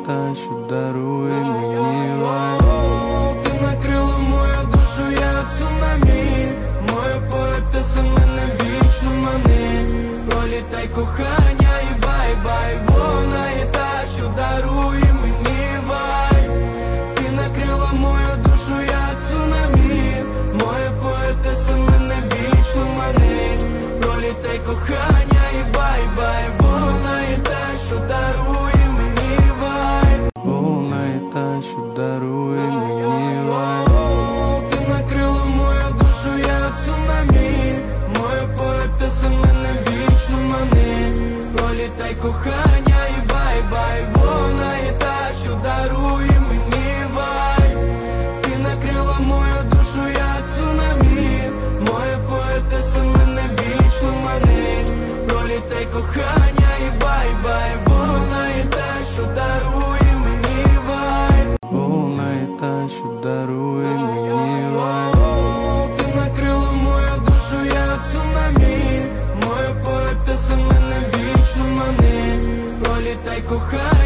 та, що дарує мені вайб. Ти накрила мою душу, як цунамі. Моя поетеса мене вічно манить. Пролітай кохання і бай-бай. Вона є та, що дарує мені вайб. Ти накрила мою душу, як цунамі. Моя поетеса мене вічно манить. Пролітай кохання і бай-бай. Вона є та, що дарує мені вайб. Вона є та, що дарує мені вайб. Ти накрила мою душу, як цунамі. Моя поетеса мене вічно манить. Пролітай кохання і бай-бай. Вона є та, що дарує мені вайб. Ти накрила мою душу, як цунамі. Моя поетеса мене вічно манить. Пролітай кохання і бай-бай. Вона є та, що дарує мені вайб. Вона є та, що дарує мені вайб. Ти накрила мою душу, як цунамі. Моя поетеса мене вічно манить. Пролітай кохання